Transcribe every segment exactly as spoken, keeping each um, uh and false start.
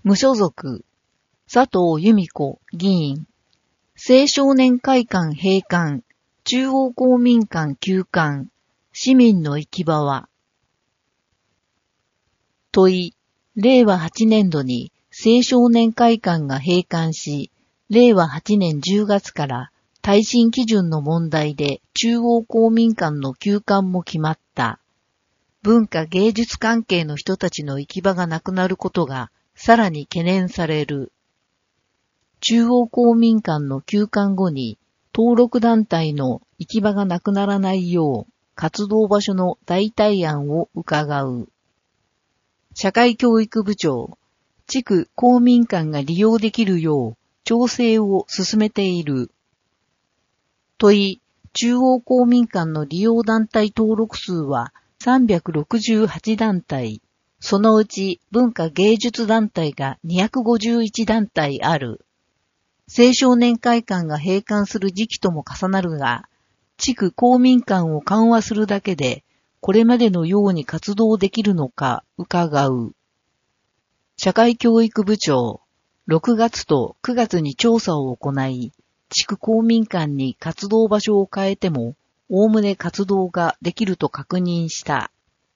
無所属、佐藤由美子議員、青少年会館閉館、中央公民館休館、市民の行き場は。問い、れいわはちねんどに青少年会館が閉館し、れいわはちねんじゅうがつから耐震基準の問題で中央公民館の休館も決まった。文化芸術関係の人たちの行き場がなくなることがさらに懸念される。中央公民館の休館後に登録団体の行き場がなくならないよう活動場所の代替案を伺う。社会教育部長、地区公民館が利用できるよう調整を進めている。問い、中央公民館の利用団体登録数はさんびゃくろくじゅうはちだんたい、そのうち文化芸術団体がにひゃくごじゅういちだんたいある。青少年会館が閉館する時期とも重なるが、地区公民館を緩和するだけで、これまでのように活動できるのか伺う。社会教育部長、ろくがつとくがつに調査を行い、地区公民館に活動場所を変えても、おおむね活動ができると確認した。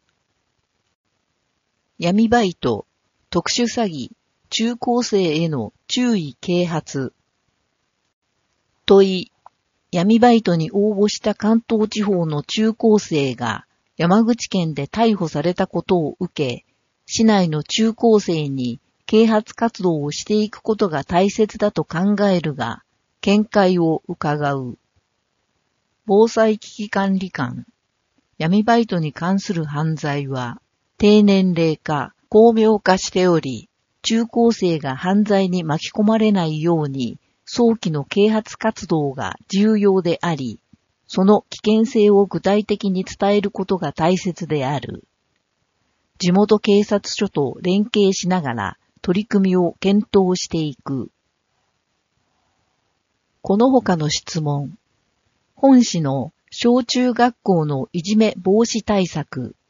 闇バイト、特殊詐欺、中高生への注意啓発。問い、闇バイトに応募した関東地方の中高生が山口県で逮捕されたことを受け、市内の中高生に啓発活動をしていくことが大切だと考えるが、見解を伺う。防災危機管理官、闇バイトに関する犯罪は低年齢化、巧妙化しており、中高生が犯罪に巻き込まれないように早期の啓発活動が重要であり、その危険性を具体的に伝えることが大切である。地元警察署と連携しながら取り組みを検討していく。この他の質問。本市の小中学校のいじめ防止対策。